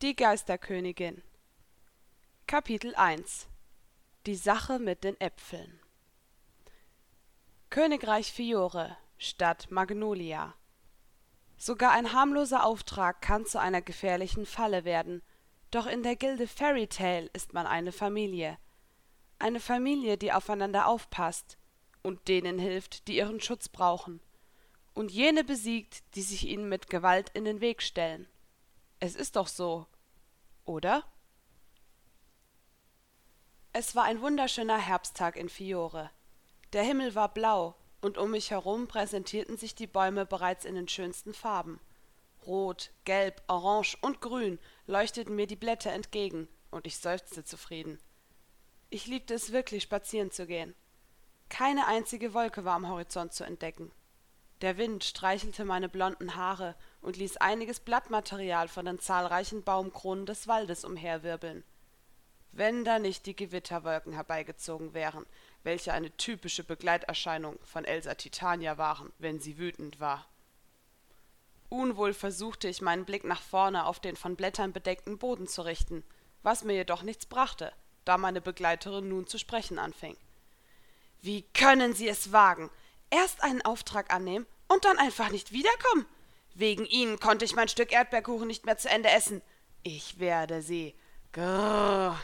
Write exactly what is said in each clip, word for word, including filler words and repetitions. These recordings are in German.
Die Geisterkönigin. Kapitel eins. Die Sache mit den Äpfeln. Königreich Fiore, Stadt Magnolia. Sogar ein harmloser Auftrag kann zu einer gefährlichen Falle werden, doch in der Gilde Fairy Tail ist man eine Familie. Eine Familie, die aufeinander aufpasst und denen hilft, die ihren Schutz brauchen, und jene besiegt, die sich ihnen mit Gewalt in den Weg stellen. Es ist doch so, oder? Es war ein wunderschöner Herbsttag in Fiore. Der Himmel war blau, und um mich herum präsentierten sich die Bäume bereits in den schönsten Farben. Rot, Gelb, Orange und Grün leuchteten mir die Blätter entgegen, und ich seufzte zufrieden. Ich liebte es wirklich, spazieren zu gehen. Keine einzige Wolke war am Horizont zu entdecken. Der Wind streichelte meine blonden Haare und ließ einiges Blattmaterial von den zahlreichen Baumkronen des Waldes umherwirbeln. Wenn da nicht die Gewitterwolken herbeigezogen wären, welche eine typische Begleiterscheinung von Elsa Titania waren, wenn sie wütend war. Unwohl versuchte ich, meinen Blick nach vorne auf den von Blättern bedeckten Boden zu richten, was mir jedoch nichts brachte, da meine Begleiterin nun zu sprechen anfing. »Wie können Sie es wagen? Erst einen Auftrag annehmen und dann einfach nicht wiederkommen? Wegen Ihnen konnte ich mein Stück Erdbeerkuchen nicht mehr zu Ende essen. Ich werde Sie... Grrr!«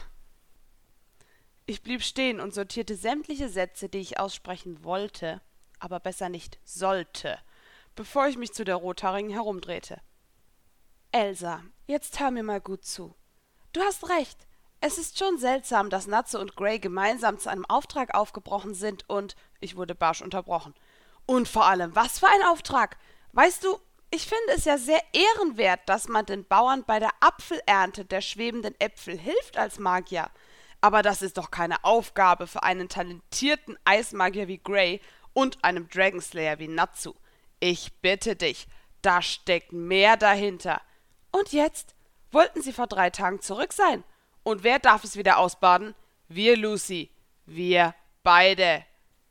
Ich blieb stehen und sortierte sämtliche Sätze, die ich aussprechen wollte, aber besser nicht sollte, bevor ich mich zu der Rothaarigen herumdrehte. »Elsa, jetzt hör mir mal gut zu. Du hast recht. Es ist schon seltsam, dass Natsu und Gray gemeinsam zu einem Auftrag aufgebrochen sind und...« Ich wurde barsch unterbrochen. »Und vor allem, was für ein Auftrag? Weißt du, ich finde es ja sehr ehrenwert, dass man den Bauern bei der Apfelernte der schwebenden Äpfel hilft als Magier. Aber das ist doch keine Aufgabe für einen talentierten Eismagier wie Gray und einem Dragonslayer wie Natsu. Ich bitte dich, da steckt mehr dahinter. Und jetzt? Wollten sie vor drei Tagen zurück sein? Und wer darf es wieder ausbaden? Wir, Lucy. Wir beide.«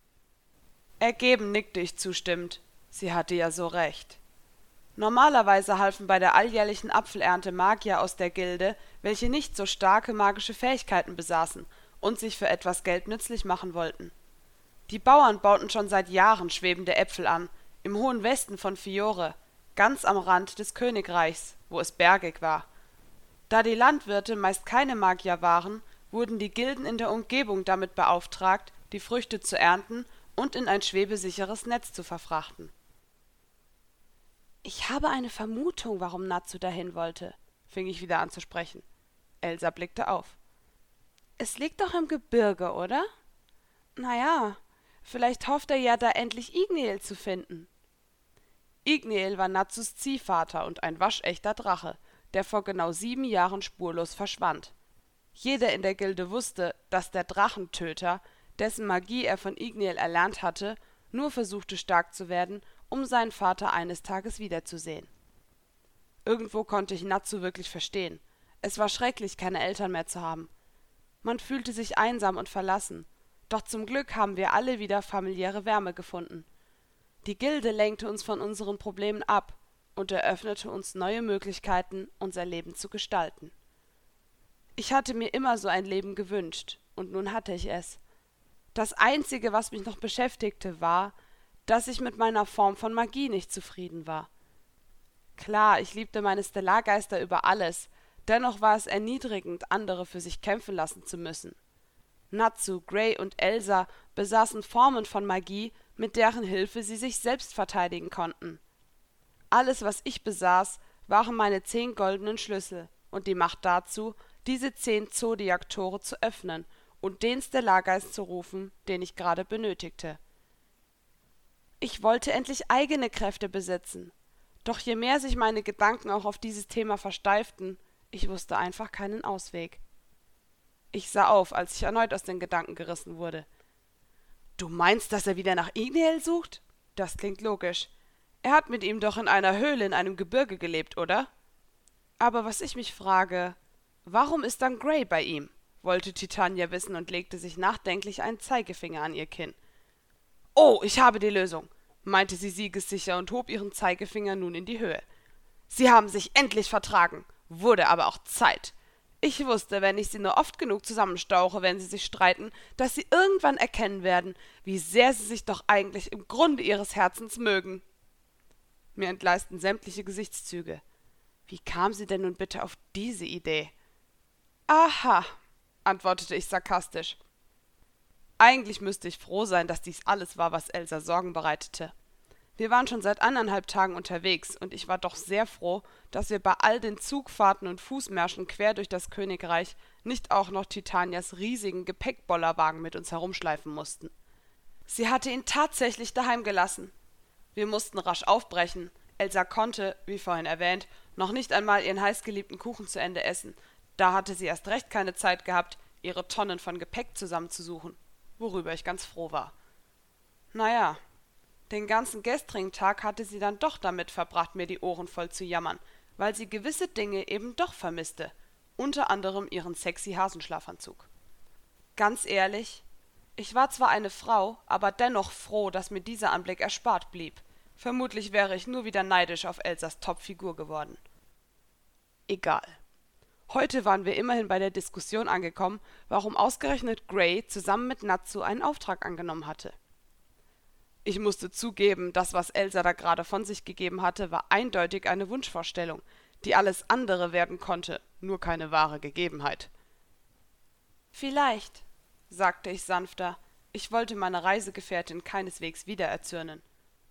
Ergeben nickte ich zustimmend. Sie hatte ja so recht. Normalerweise halfen bei der alljährlichen Apfelernte Magier aus der Gilde, welche nicht so starke magische Fähigkeiten besaßen und sich für etwas Geld nützlich machen wollten. Die Bauern bauten schon seit Jahren schwebende Äpfel an, im hohen Westen von Fiore, ganz am Rand des Königreichs, wo es bergig war. Da die Landwirte meist keine Magier waren, wurden die Gilden in der Umgebung damit beauftragt, die Früchte zu ernten und in ein schwebesicheres Netz zu verfrachten. »Ich habe eine Vermutung, warum Natsu dahin wollte«, fing ich wieder an zu sprechen. Elsa blickte auf. »Es liegt doch im Gebirge, oder? Naja, vielleicht hofft er ja, da endlich Igniel zu finden.« Igniel war Natsus Ziehvater und ein waschechter Drache, der vor genau sieben Jahren spurlos verschwand. Jeder in der Gilde wusste, dass der Drachentöter, dessen Magie er von Igniel erlernt hatte, nur versuchte stark zu werden, um seinen Vater eines Tages wiederzusehen. Irgendwo konnte ich Natsu wirklich verstehen. Es war schrecklich, keine Eltern mehr zu haben. Man fühlte sich einsam und verlassen, doch zum Glück haben wir alle wieder familiäre Wärme gefunden. Die Gilde lenkte uns von unseren Problemen ab und eröffnete uns neue Möglichkeiten, unser Leben zu gestalten. Ich hatte mir immer so ein Leben gewünscht, und nun hatte ich es. Das Einzige, was mich noch beschäftigte, war, dass ich mit meiner Form von Magie nicht zufrieden war. Klar, ich liebte meine Stellargeister über alles, dennoch war es erniedrigend, andere für sich kämpfen lassen zu müssen. Natsu, Gray und Elsa besaßen Formen von Magie, mit deren Hilfe sie sich selbst verteidigen konnten. Alles, was ich besaß, waren meine zehn goldenen Schlüssel und die Macht dazu, diese zehn Zodiaktore zu öffnen und den Stellargeist zu rufen, den ich gerade benötigte. Ich wollte endlich eigene Kräfte besitzen, doch je mehr sich meine Gedanken auch auf dieses Thema versteiften, ich wusste einfach keinen Ausweg. Ich sah auf, als ich erneut aus den Gedanken gerissen wurde. »Du meinst, dass er wieder nach Igniel sucht? Das klingt logisch. Er hat mit ihm doch in einer Höhle in einem Gebirge gelebt, oder? Aber was ich mich frage, warum ist dann Gray bei ihm?« wollte Titania wissen und legte sich nachdenklich einen Zeigefinger an ihr Kinn. »Oh, ich habe die Lösung«, meinte sie siegessicher und hob ihren Zeigefinger nun in die Höhe. »Sie haben sich endlich vertragen, Wurde aber auch Zeit. Ich wusste, wenn ich sie nur oft genug zusammenstauche, wenn sie sich streiten, dass sie irgendwann erkennen werden, wie sehr sie sich doch eigentlich im Grunde ihres Herzens mögen. Mir entgleisten sämtliche Gesichtszüge. Wie kam sie denn nun bitte auf diese Idee? Aha, antwortete ich sarkastisch. Eigentlich müsste ich froh sein, dass dies alles war, was Elsa Sorgen bereitete. Wir waren schon seit anderthalb Tagen unterwegs, und ich war doch sehr froh, dass wir bei all den Zugfahrten und Fußmärschen quer durch das Königreich nicht auch noch Titanias riesigen Gepäckbollerwagen mit uns herumschleifen mussten. Sie hatte ihn tatsächlich daheim gelassen. Wir mussten rasch aufbrechen. Elsa konnte, wie vorhin erwähnt, noch nicht einmal ihren heißgeliebten Kuchen zu Ende essen. Da hatte sie erst recht keine Zeit gehabt, ihre Tonnen von Gepäck zusammenzusuchen, worüber ich ganz froh war. Naja, den ganzen gestrigen Tag hatte sie dann doch damit verbracht, mir die Ohren voll zu jammern, weil sie gewisse Dinge eben doch vermisste, unter anderem ihren sexy Hasenschlafanzug. Ganz ehrlich, ich war zwar eine Frau, aber dennoch froh, dass mir dieser Anblick erspart blieb. Vermutlich wäre ich nur wieder neidisch auf Elsas Topfigur geworden. Egal. Heute waren wir immerhin bei der Diskussion angekommen, warum ausgerechnet Gray zusammen mit Natsu einen Auftrag angenommen hatte. Ich musste zugeben, das, was Elsa da gerade von sich gegeben hatte, war eindeutig eine Wunschvorstellung, die alles andere werden konnte, nur keine wahre Gegebenheit. Vielleicht, sagte ich sanfter, ich wollte meine Reisegefährtin keineswegs wieder erzürnen.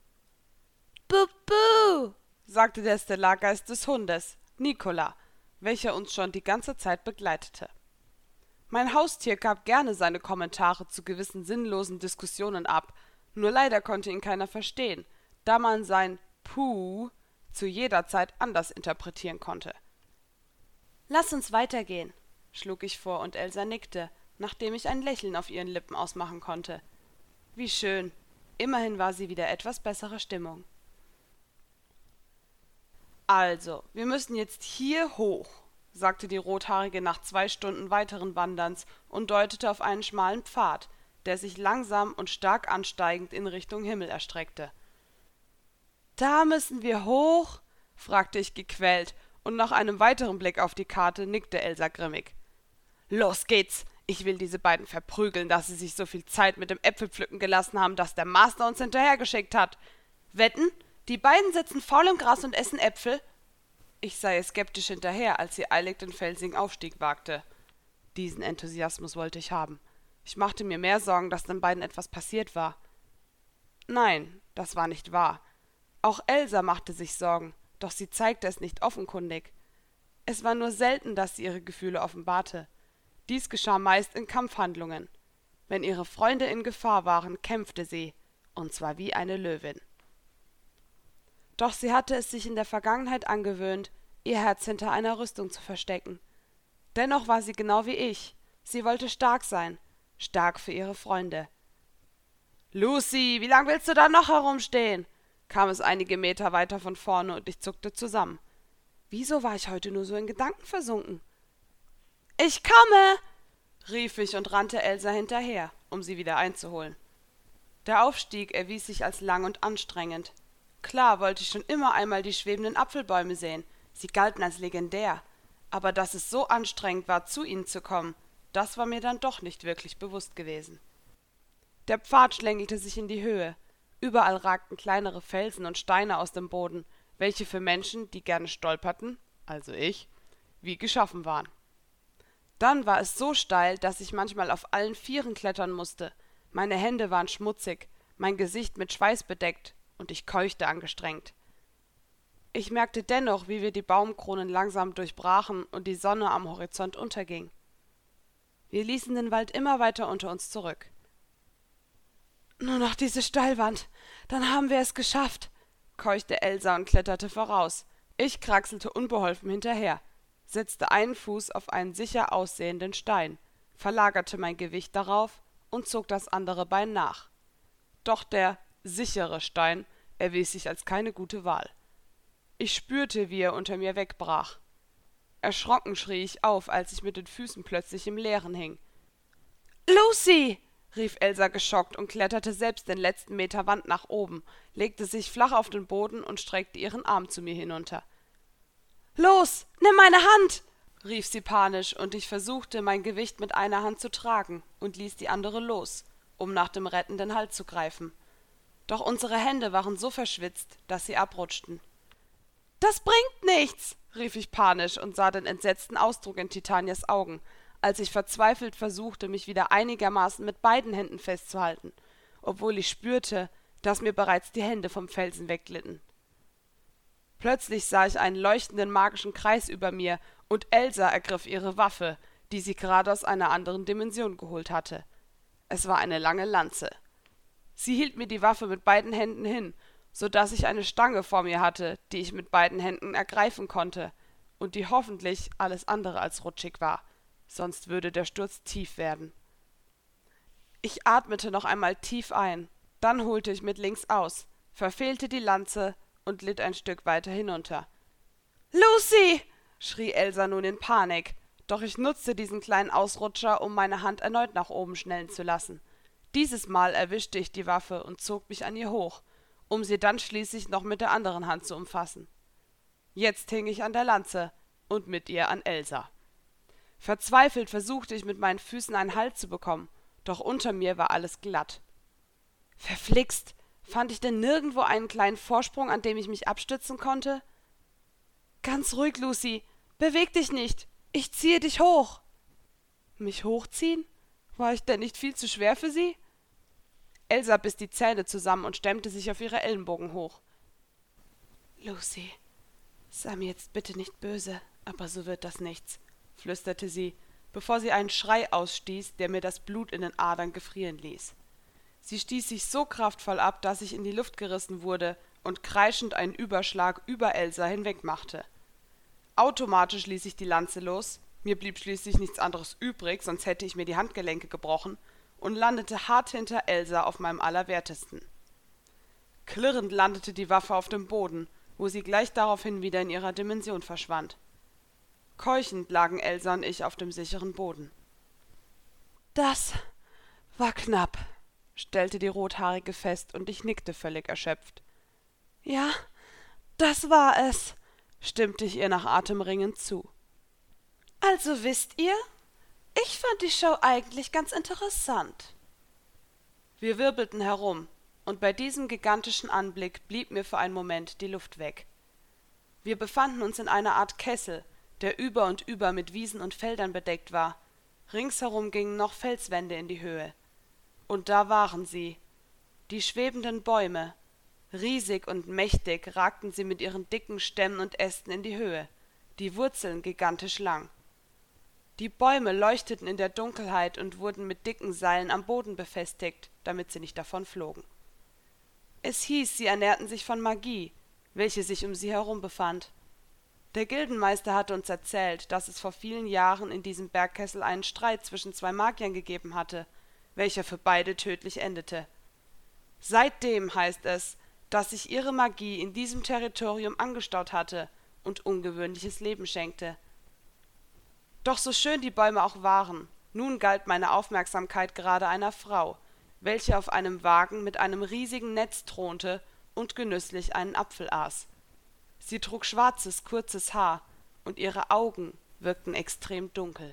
Buh-buh, sagte der Stellargeist des Hundes, Nicola, welcher uns schon die ganze Zeit begleitete. Mein Haustier gab gerne seine Kommentare zu gewissen sinnlosen Diskussionen ab, nur leider konnte ihn keiner verstehen, da man sein Puh zu jeder Zeit anders interpretieren konnte. »Lass uns weitergehen«, schlug ich vor, und Elsa nickte, nachdem ich ein Lächeln auf ihren Lippen ausmachen konnte. Wie schön, immerhin war sie wieder etwas besserer Stimmung. »Also, wir müssen jetzt hier hoch«, sagte die Rothaarige nach zwei Stunden weiteren Wanderns und deutete auf einen schmalen Pfad, der sich langsam und stark ansteigend in Richtung Himmel erstreckte. »Da müssen wir hoch?« fragte ich gequält, und nach einem weiteren Blick auf die Karte nickte Elsa grimmig. »Los geht's! Ich will diese beiden verprügeln, dass sie sich so viel Zeit mit dem Äpfelpflücken gelassen haben, dass der Master uns hinterhergeschickt hat. Wetten, die beiden sitzen faul im Gras und essen Äpfel?« Ich sah ihr skeptisch hinterher, als sie eilig den felsigen Aufstieg wagte. Diesen Enthusiasmus wollte ich haben. Ich machte mir mehr Sorgen, dass den beiden etwas passiert war. Nein, das war nicht wahr. Auch Elsa machte sich Sorgen, doch sie zeigte es nicht offenkundig. Es war nur selten, dass sie ihre Gefühle offenbarte. Dies geschah meist in Kampfhandlungen. Wenn ihre Freunde in Gefahr waren, kämpfte sie, und zwar wie eine Löwin. Doch sie hatte es sich in der Vergangenheit angewöhnt, ihr Herz hinter einer Rüstung zu verstecken. Dennoch war sie genau wie ich. Sie wollte stark sein, stark für ihre Freunde. »Lucy, wie lang willst du da noch herumstehen?« kam es einige Meter weiter von vorne, und ich zuckte zusammen. Wieso war ich heute nur so in Gedanken versunken? »Ich komme!« rief ich und rannte Elsa hinterher, um sie wieder einzuholen. Der Aufstieg erwies sich als lang und anstrengend. Klar wollte ich schon immer einmal die schwebenden Apfelbäume sehen, sie galten als legendär, aber dass es so anstrengend war, zu ihnen zu kommen, das war mir dann doch nicht wirklich bewusst gewesen. Der Pfad schlängelte sich in die Höhe, überall ragten kleinere Felsen und Steine aus dem Boden, welche für Menschen, die gerne stolperten, also ich, wie geschaffen waren. Dann war es so steil, dass ich manchmal auf allen Vieren klettern musste, meine Hände waren schmutzig, mein Gesicht mit Schweiß bedeckt, und ich keuchte angestrengt. Ich merkte dennoch, wie wir die Baumkronen langsam durchbrachen und die Sonne am Horizont unterging. Wir ließen den Wald immer weiter unter uns zurück. »Nur noch diese Steilwand, dann haben wir es geschafft«, keuchte Elsa und kletterte voraus. Ich kraxelte unbeholfen hinterher, setzte einen Fuß auf einen sicher aussehenden Stein, verlagerte mein Gewicht darauf und zog das andere Bein nach. Doch der sichere Stein erwies sich als keine gute Wahl. Ich spürte, wie er unter mir wegbrach. Erschrocken schrie ich auf, als ich mit den Füßen plötzlich im Leeren hing. »Lucy!« rief Elsa geschockt und kletterte selbst den letzten Meter Wand nach oben, legte sich flach auf den Boden und streckte ihren Arm zu mir hinunter. »Los, nimm meine Hand«, rief sie panisch, und ich versuchte, mein Gewicht mit einer Hand zu tragen und ließ die andere los, um nach dem rettenden Halt zu greifen. Doch unsere Hände waren so verschwitzt, dass sie abrutschten. »Das bringt nichts«, rief ich panisch und sah den entsetzten Ausdruck in Titanias Augen, als ich verzweifelt versuchte, mich wieder einigermaßen mit beiden Händen festzuhalten, obwohl ich spürte, dass mir bereits die Hände vom Felsen wegglitten. Plötzlich sah ich einen leuchtenden magischen Kreis über mir, und Elsa ergriff ihre Waffe, die sie gerade aus einer anderen Dimension geholt hatte. Es war eine lange Lanze. Sie hielt mir die Waffe mit beiden Händen hin, so daß ich eine Stange vor mir hatte, die ich mit beiden Händen ergreifen konnte und die hoffentlich alles andere als rutschig war, sonst würde der Sturz tief werden. Ich atmete noch einmal tief ein, dann holte ich mit links aus, verfehlte die Lanze und glitt ein Stück weiter hinunter. »Lucy!« schrie Elsa nun in Panik, doch ich nutzte diesen kleinen Ausrutscher, um meine Hand erneut nach oben schnellen zu lassen. Dieses Mal erwischte ich die Waffe und zog mich an ihr hoch, um sie dann schließlich noch mit der anderen Hand zu umfassen. Jetzt hing ich an der Lanze und mit ihr an Elsa. Verzweifelt versuchte ich mit meinen Füßen einen Halt zu bekommen, doch unter mir war alles glatt. Verflixt! Fand ich denn nirgendwo einen kleinen Vorsprung, an dem ich mich abstützen konnte? »Ganz ruhig, Lucy. Beweg dich nicht. Ich ziehe dich hoch.« »Mich hochziehen? War ich denn nicht viel zu schwer für Sie?« Elsa biss die Zähne zusammen und stemmte sich auf ihre Ellenbogen hoch. »Lucy, sei mir jetzt bitte nicht böse, aber so wird das nichts«, flüsterte sie, bevor sie einen Schrei ausstieß, der mir das Blut in den Adern gefrieren ließ. Sie stieß sich so kraftvoll ab, dass ich in die Luft gerissen wurde und kreischend einen Überschlag über Elsa hinweg machte. Automatisch ließ ich die Lanze los, mir blieb schließlich nichts anderes übrig, sonst hätte ich mir die Handgelenke gebrochen, und landete hart hinter Elsa auf meinem Allerwertesten. Klirrend landete die Waffe auf dem Boden, wo sie gleich daraufhin wieder in ihrer Dimension verschwand. Keuchend lagen Elsa und ich auf dem sicheren Boden. »Das war knapp«, stellte die Rothaarige fest, und ich nickte völlig erschöpft. »Ja, das war es«, stimmte ich ihr nach Atemringen zu. »Also wisst ihr, ich fand die Show eigentlich ganz interessant.« Wir wirbelten herum, und bei diesem gigantischen Anblick blieb mir für einen Moment die Luft weg. Wir befanden uns in einer Art Kessel, der über und über mit Wiesen und Feldern bedeckt war. Ringsherum gingen noch Felswände in die Höhe. Und da waren sie, die schwebenden Bäume. Riesig und mächtig ragten sie mit ihren dicken Stämmen und Ästen in die Höhe, die Wurzeln gigantisch lang. Die Bäume leuchteten in der Dunkelheit und wurden mit dicken Seilen am Boden befestigt, damit sie nicht davonflogen. Es hieß, sie ernährten sich von Magie, welche sich um sie herum befand. Der Gildenmeister hatte uns erzählt, dass es vor vielen Jahren in diesem Bergkessel einen Streit zwischen zwei Magiern gegeben hatte, welcher für beide tödlich endete. Seitdem heißt es, dass sich ihre Magie in diesem Territorium angestaut hatte und ungewöhnliches Leben schenkte. Doch so schön die Bäume auch waren, nun galt meine Aufmerksamkeit gerade einer Frau, welche auf einem Wagen mit einem riesigen Netz thronte und genüsslich einen Apfel aß. Sie trug schwarzes, kurzes Haar, und ihre Augen wirkten extrem dunkel.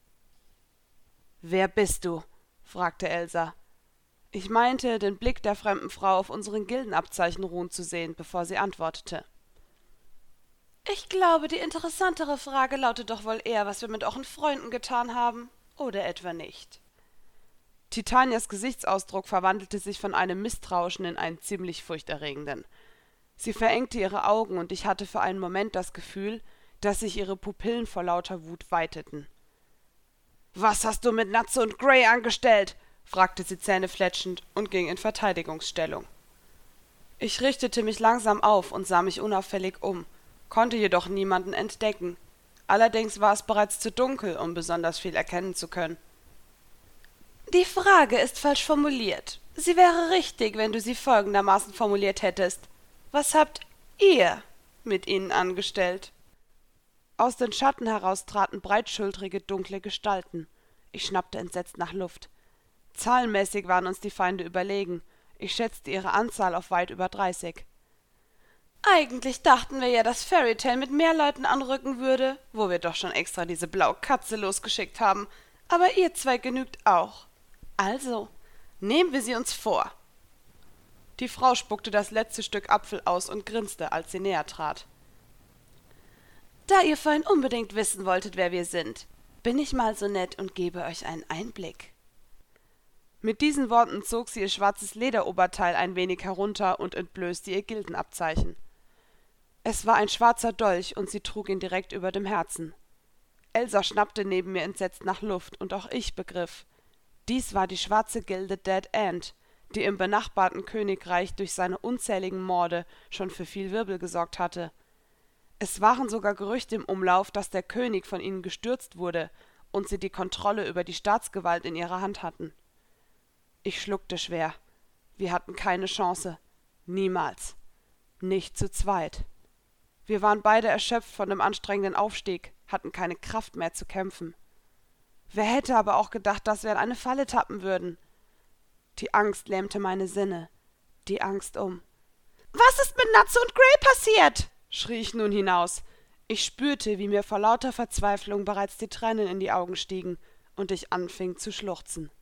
»Wer bist du?« fragte Elsa. Ich meinte, den Blick der fremden Frau auf unseren Gildenabzeichen ruhen zu sehen, bevor sie antwortete. »Ich glaube, die interessantere Frage lautet doch wohl eher, was wir mit euren Freunden getan haben, oder etwa nicht?« Titanias Gesichtsausdruck verwandelte sich von einem misstrauischen in einen ziemlich furchterregenden. Sie verengte ihre Augen, und ich hatte für einen Moment das Gefühl, dass sich ihre Pupillen vor lauter Wut weiteten. »Was hast du mit Natze und Grey angestellt?« fragte sie zähnefletschend und ging in Verteidigungsstellung. Ich richtete mich langsam auf und sah mich unauffällig um, konnte jedoch niemanden entdecken. Allerdings war es bereits zu dunkel, um besonders viel erkennen zu können. »Die Frage ist falsch formuliert. Sie wäre richtig, wenn du sie folgendermaßen formuliert hättest. Was habt ihr mit ihnen angestellt?« Aus den Schatten heraus traten breitschultrige, dunkle Gestalten. Ich schnappte entsetzt nach Luft. Zahlenmäßig waren uns die Feinde überlegen. Ich schätzte ihre Anzahl auf weit über dreißig. Eigentlich dachten wir ja, dass Fairy Tail mit mehr Leuten anrücken würde, wo wir doch schon extra diese blaue Katze losgeschickt haben. Aber ihr zwei genügt auch. Also, nehmen wir sie uns vor. Die Frau spuckte das letzte Stück Apfel aus und grinste, als sie näher trat. Da ihr vorhin unbedingt wissen wolltet, wer wir sind, bin ich mal so nett und gebe euch einen Einblick. Mit diesen Worten zog sie ihr schwarzes Lederoberteil ein wenig herunter und entblößte ihr Gildenabzeichen. Es war ein schwarzer Dolch und sie trug ihn direkt über dem Herzen. Elsa schnappte neben mir entsetzt nach Luft und auch ich begriff: Dies war die schwarze Gilde Dead End, die im benachbarten Königreich durch seine unzähligen Morde schon für viel Wirbel gesorgt hatte. Es waren sogar Gerüchte im Umlauf, dass der König von ihnen gestürzt wurde und sie die Kontrolle über die Staatsgewalt in ihrer Hand hatten. Ich schluckte schwer. Wir hatten keine Chance. Niemals. Nicht zu zweit. Wir waren beide erschöpft von dem anstrengenden Aufstieg, hatten keine Kraft mehr zu kämpfen. Wer hätte aber auch gedacht, dass wir in eine Falle tappen würden? Die Angst lähmte meine Sinne. Die Angst um. »Was ist mit Natze und Grey passiert?« schrie ich nun hinaus. Ich spürte, wie mir vor lauter Verzweiflung bereits die Tränen in die Augen stiegen und ich anfing zu schluchzen.